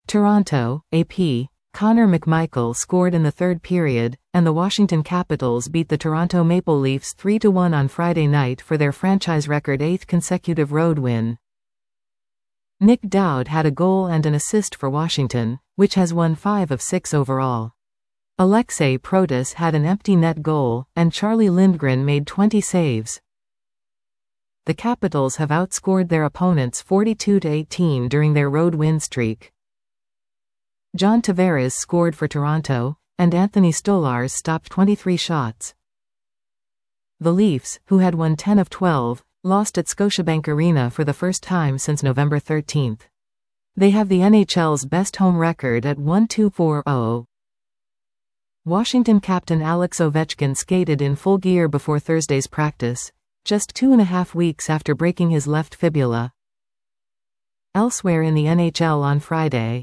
Toronto, AP. Connor McMichael scored in the third period, and the Washington Capitals beat the Toronto Maple Leafs 3-1 on Friday night for their franchise record 8th consecutive road win. Nick Dowd had a goal and an assist for Washington, which has won 5 of 6 overall. Alexei Protas had an empty net goal, and Charlie Lindgren made 20 saves. The Capitals have outscored their opponents 42-18 during their road win streak. John Tavares scored for Toronto, and Anthony Stolarz stopped 23 shots. The Leafs, who had won 10 of 12, lost at Scotiabank Arena for the first time since November 13. They have the NHL's best home record at 1-2-4-0. Washington captain Alex Ovechkin skated in full gear before Thursday's practice, just 2.5 weeks after breaking his left fibula. Elsewhere in the NHL on Friday.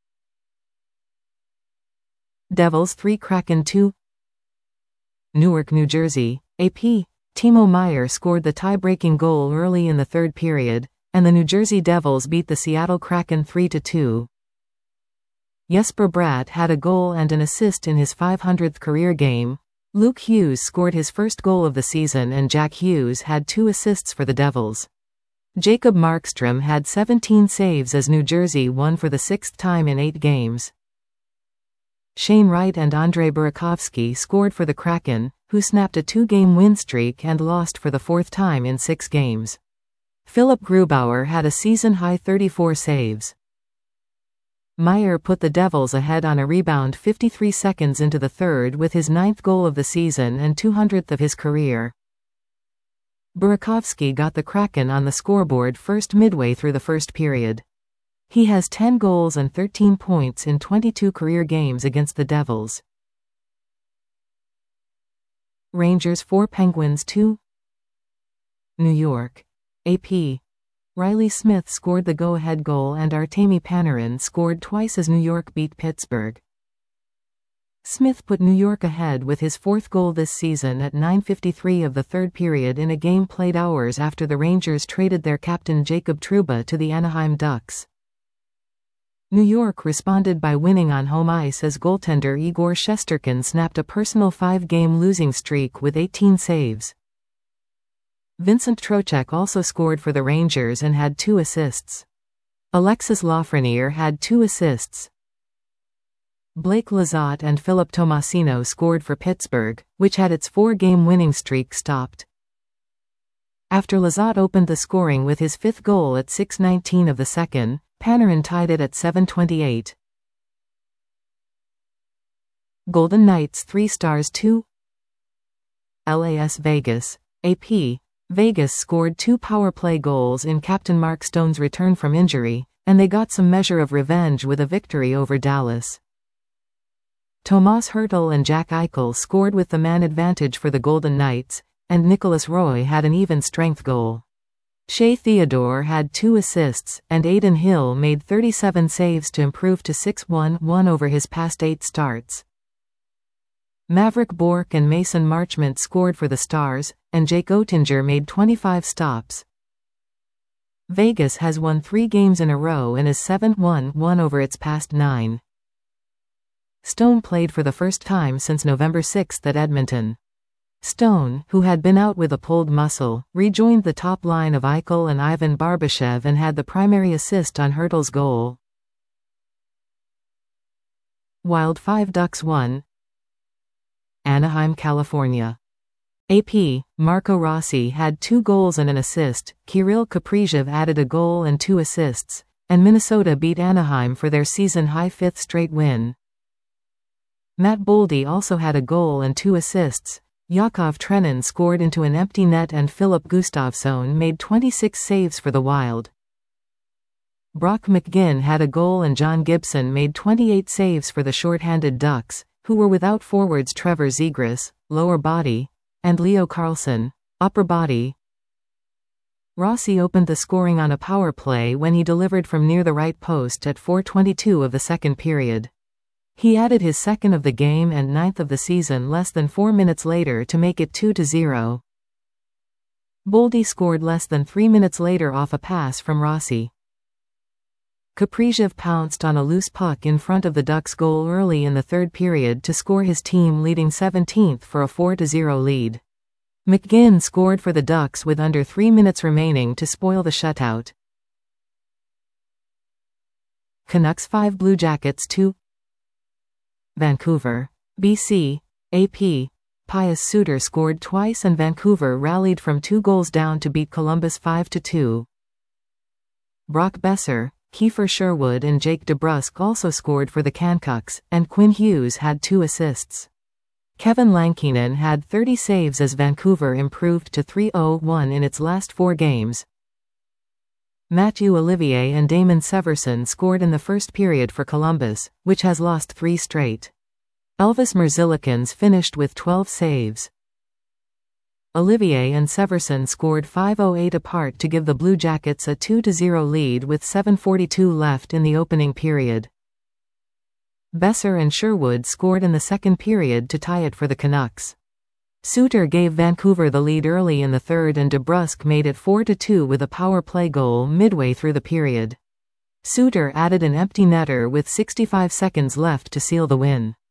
Devils 3 Kraken 2. Newark, New Jersey, AP. Timo Meier scored the tie-breaking goal early in the third period, and the New Jersey Devils beat the Seattle Kraken 3-2. Jesper Bratt had a goal and an assist in his 500th career game. Luke Hughes scored his first goal of the season and Jack Hughes had 2 assists for the Devils. Jacob Markstrom had 17 saves as New Jersey won for the 6th time in 8 games. Shane Wright and Andrei Burakovsky scored for the Kraken, who snapped a 2-game win streak and lost for the 4th time in 6 games. Philip Grubauer had a season-high 34 saves. Meier put the Devils ahead on a rebound 53 seconds into the third with his 9th goal of the season and 200th of his career. Burakovsky got the Kraken on the scoreboard first midway through the first period. He has 10 goals and 13 points in 22 career games against the Devils. Rangers 4 Penguins 2. New York, AP. Riley Smith scored the go-ahead goal and Artemi Panarin scored twice as New York beat Pittsburgh. Smith put New York ahead with his 4th goal this season at 9:53 of the third period in a game played hours after the Rangers traded their captain Jacob Trouba to the Anaheim Ducks. New York responded by winning on home ice as goaltender Igor Shesterkin snapped a personal 5-game losing streak with 18 saves. Vincent Trocheck also scored for the Rangers and had 2 assists. Alexis Lafreniere had 2 assists. Blake Lizotte and Philip Tomasino scored for Pittsburgh, which had its 4-game winning streak stopped. After Lizotte opened the scoring with his 5th goal at 6:19 of the second, Panarin tied it at 7:28. Golden Knights 3 Stars 2. LAS Vegas, AP. Vegas scored 2 power play goals in Captain Mark Stone's return from injury, and they got some measure of revenge with a victory over Dallas. Tomas Hertl and Jack Eichel scored with the man advantage for the Golden Knights, and Nicholas Roy had an even-strength goal. Shea Theodore had 2 assists, and Adin Hill made 37 saves to improve to 6-1-1 over his past 8 starts. Maverick Bourque and Mason Marchment scored for the Stars, and Jake Oettinger made 25 stops. Vegas has won 3 games in a row and is 7-1-1 over its past 9. Stone played for the first time since November 6 at Edmonton. Stone, who had been out with a pulled muscle, rejoined the top line of Eichel and Ivan Barbashev and had the primary assist on Hertl's goal. Wild 5 Ducks 1. Anaheim, California. AP. Marco Rossi had 2 goals and an assist, Kirill Kaprizov added a goal and 2 assists, and Minnesota beat Anaheim for their season-high 5th straight win. Matt Boldy also had a goal and 2 assists. Yakov Trenin scored into an empty net and Philip Gustafsson made 26 saves for the Wild. Brock McGinn had a goal and John Gibson made 28 saves for the short-handed Ducks, who were without forwards Trevor Zegras, lower body, and Leo Carlsson, upper body. Rossi opened the scoring on a power play when he delivered from near the right post at 4:22 of the second period. He added his 2nd of the game and 9th of the season less than 4 minutes later to make it 2-0. Boldy scored less than 3 minutes later off a pass from Rossi. Kaprizov pounced on a loose puck in front of the Ducks' goal early in the third period to score, his team leading 17th for a 4-0 lead. McGinn scored for the Ducks with under 3 minutes remaining to spoil the shutout. Canucks 5 Blue Jackets 2. Vancouver. BC. AP. Pius Suter scored twice and Vancouver rallied from 2 goals down to beat Columbus 5-2. Brock Besser, Kiefer Sherwood and Jake DeBrusk also scored for the Canucks, and Quinn Hughes had 2 assists. Kevin Lankinen had 30 saves as Vancouver improved to 3-0-1 in its last 4 games. Matthew Olivier and Damon Severson scored in the first period for Columbus, which has lost 3 straight. Elvis Merzlikins finished with 12 saves. Olivier and Severson scored 5:08 apart to give the Blue Jackets a 2-0 lead with 7:42 left in the opening period. Besser and Sherwood scored in the second period to tie it for the Canucks. Suter gave Vancouver the lead early in the third and DeBrusk made it 4-2 with a power play goal midway through the period. Suter added an empty netter with 65 seconds left to seal the win.